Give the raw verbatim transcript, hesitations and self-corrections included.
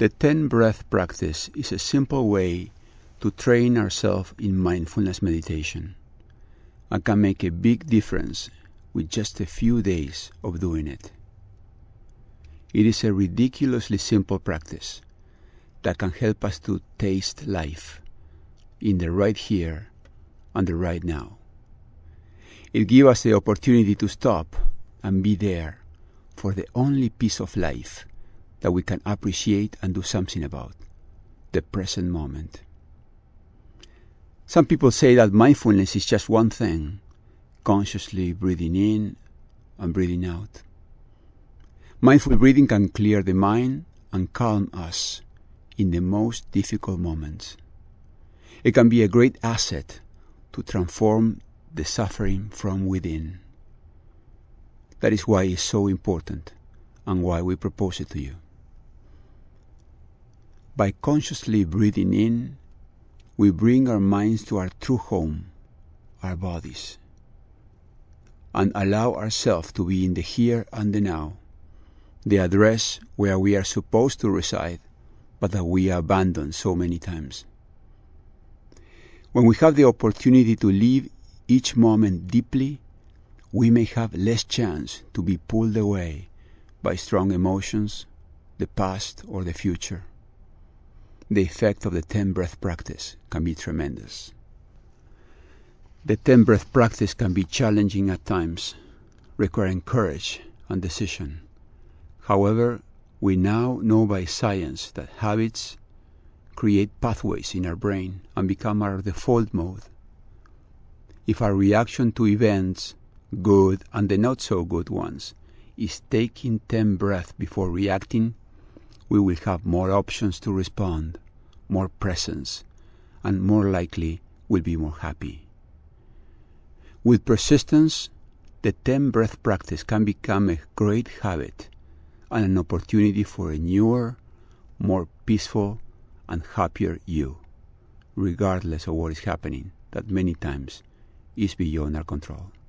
The ten breath practice is a simple way to train ourselves in mindfulness meditation and can make a big difference with just a few days of doing it. It is a ridiculously simple practice that can help us to taste life in the right here and the right now. It gives us the opportunity to stop and be there for the only piece of life that we can appreciate and do something about, the present moment. Some people say that mindfulness is just one thing, consciously breathing in and breathing out. Mindful breathing can clear the mind and calm us in the most difficult moments. It can be a great asset to transform the suffering from within. That is why it's so important and why we propose it to you. By consciously breathing in, we bring our minds to our true home, our bodies, and allow ourselves to be in the here and the now, the address where we are supposed to reside, but that we abandon so many times. When we have the opportunity to live each moment deeply, we may have less chance to be pulled away by strong emotions, the past, or the future. The effect of the ten breath practice can be tremendous. The ten breath practice can be challenging at times, requiring courage and decision. However, we now know by science that habits create pathways in our brain and become our default mode. If our reaction to events, good and the not so good ones, is taking ten breaths before reacting, we will have more options to respond, more presence, and more likely will be more happy. With persistence, the ten breath practice can become a great habit and an opportunity for a newer, more peaceful, and happier you, regardless of what is happening, that many times is beyond our control.